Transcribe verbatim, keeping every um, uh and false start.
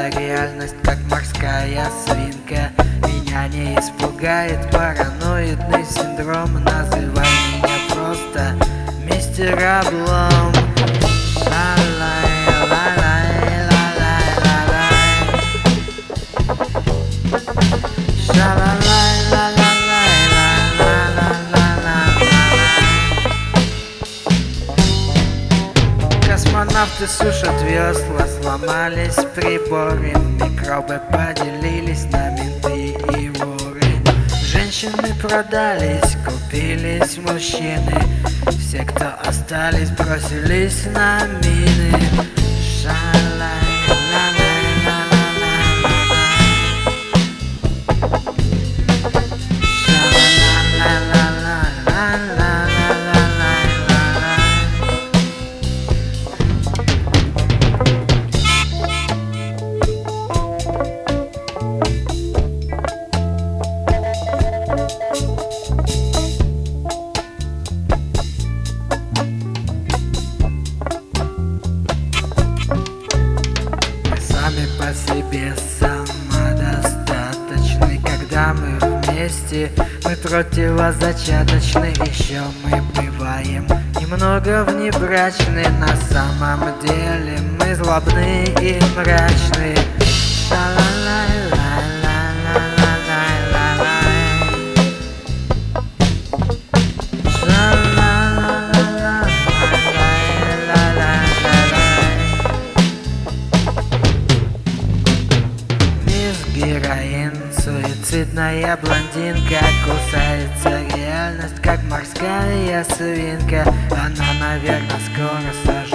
реальность, как морская свинка. Меня не испугает параноидный синдром. Называй меня просто мистер Облом. Космонавты сушат весла, сломались приборы, микробы поделились на менты и воры. Женщины продались, купились мужчины, все, кто остались, бросились на мины. По себе самодостаточны, когда мы вместе, мы противозачаточны. Еще мы бываем немного внебрачны, на самом деле мы злобны и мрачны. Героин, суицидная блондинка, кусается реальность, как морская свинка. Она, наверное, скоро сожрет